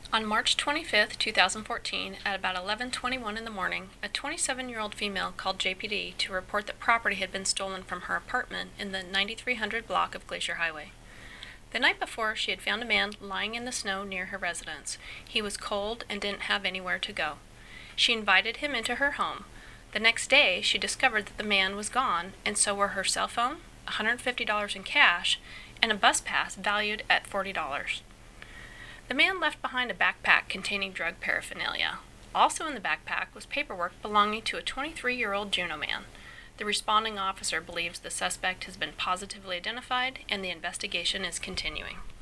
On March 25, 2014, at about 11:21 in the morning, a 27-year-old female called JPD to report that property had been stolen from her apartment in the 9300 block of Glacier Highway. The night before, she had found a man lying in the snow near her residence. He was cold and didn't have anywhere to go. She invited him into her home. The next day, she discovered that the man was gone, and so were her cell phone, $150 in cash, and a bus pass valued at $40. The man left behind a backpack containing drug paraphernalia. Also in the backpack was paperwork belonging to a 23-year-old Juneau man. The responding officer believes the suspect has been positively identified and the investigation is continuing.